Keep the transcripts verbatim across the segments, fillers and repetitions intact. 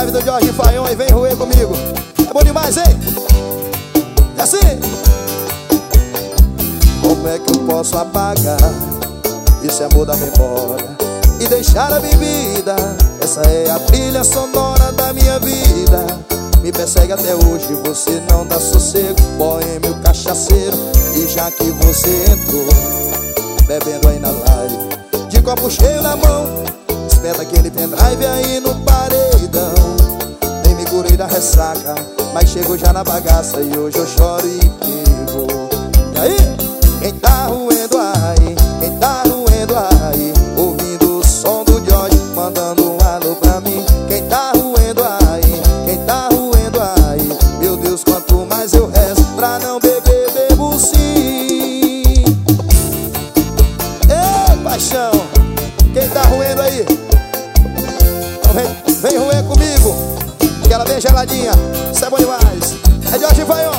live do Jorge Faion e vem roer comigo. É bom demais, hein? É assim. Como é que eu posso apagar esse amor da memória e deixar a bebida? Essa é a trilha sonora da minha vida. Me persegue até hoje, você não dá sossego. Boêmio cachaceiro, e já que você entrou bebendo aí na live, de copo cheio na mão, espeta aquele pendrive aí no paredão. Nem me curei da ressaca, mas chego já na bagaça e hoje eu choro e bebo. E aí? Quem tá roendo aí? Quem tá roendo aí? Ouvindo o som do Jorge, mandando um alô pra mim. Quem tá roendo aí? Quem tá roendo aí? Meu Deus, quanto mais eu rezo pra não beber, bebo sim. Ei, paixão, quem tá roendo aí? Então vem, vem roer comigo, que ela bem geladinha. Isso é bom demais. É Jorge Faion.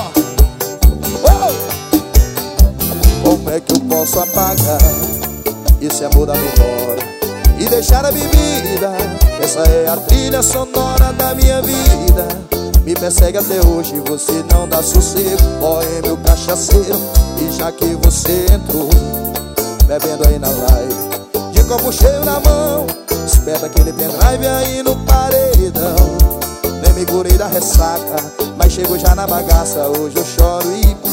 Como é que eu posso apagar esse amor da memória e deixar a bebida? Essa é a trilha sonora da minha vida. Me persegue até hoje, você não dá sossego. Boêmio cachaceiro, e já que você entrou bebendo aí na live, de copo cheio na mão, espeta aquele pendrive aí no paredão. Nem me curei da ressaca, mas chego já na bagaça, hoje eu choro e